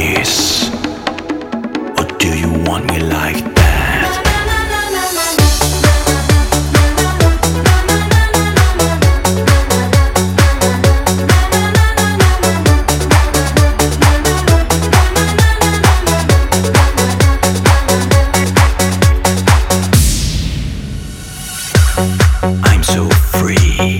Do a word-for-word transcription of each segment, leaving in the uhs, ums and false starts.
this? Or do you want me like that? I'm so free.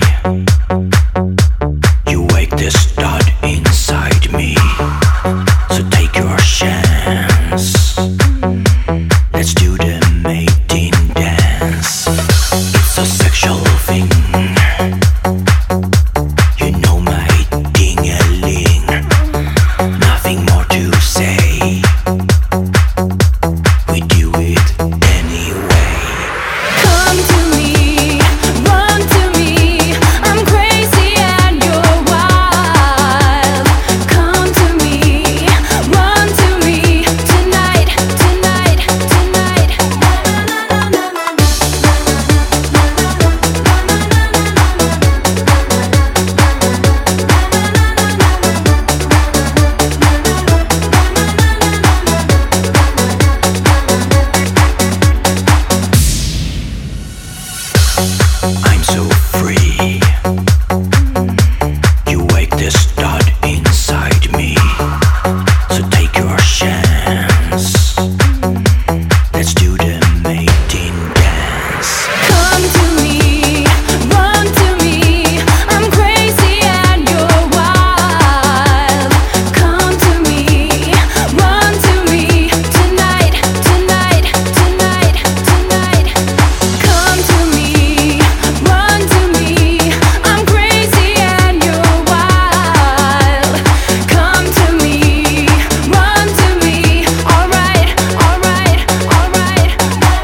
You wake the start inside me. So take your chance. Let's do the mating dance. It's a sexual thing. You know my ding-a-ling. Nothing more to say. We do it anyway. Come to me, run to me. I'm crazy and you're wild. Come to me, run to me. Tonight, tonight, tonight. I'm so free. You wake the start inside me. So take your chance. Let's do the mating dance. Come to me, run to me. I'm crazy and you're wild. Come to me, run to me. Tonight, tonight, tonight, tonight. Come to me, run to me. I'm crazy and you're wild. Come to me, run to me. Alright, alright, alright.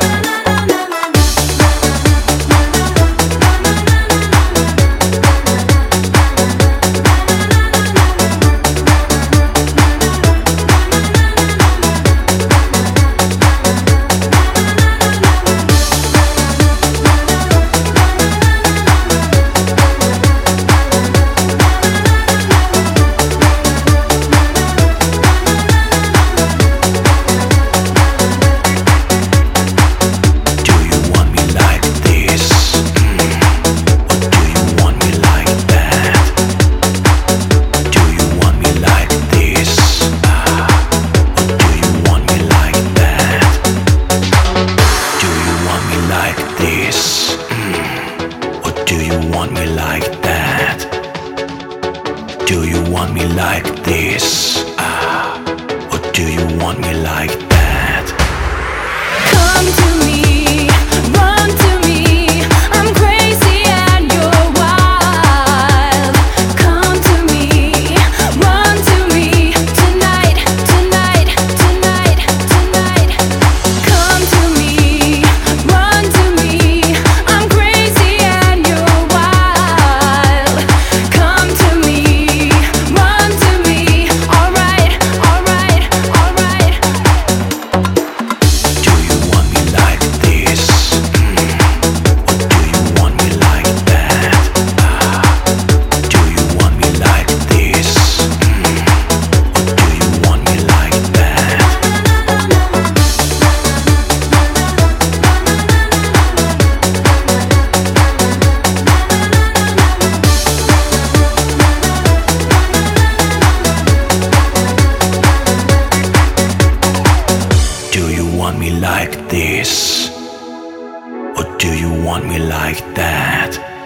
Do you want me like this? Or do you want me like that? Do you want me like this? Ah, or do you want me like that? Do you want me like this? Mm. Or do you want me like that? Do you want me like this? Ah, or do you want me like that? Come to me, run to me. I'm crazy and you're wild. Come to me, run to me. Tonight, tonight, tonight, tonight. Come to me, run to me. I'm crazy and you're wild. Come to me, run to me. Alright, alright, alright. Do you want me like this? Mm. Or do you want me like that? Ah, do you want me like this? Mm. Or do you want me like that? Do you want me like this? Or do you want me like that?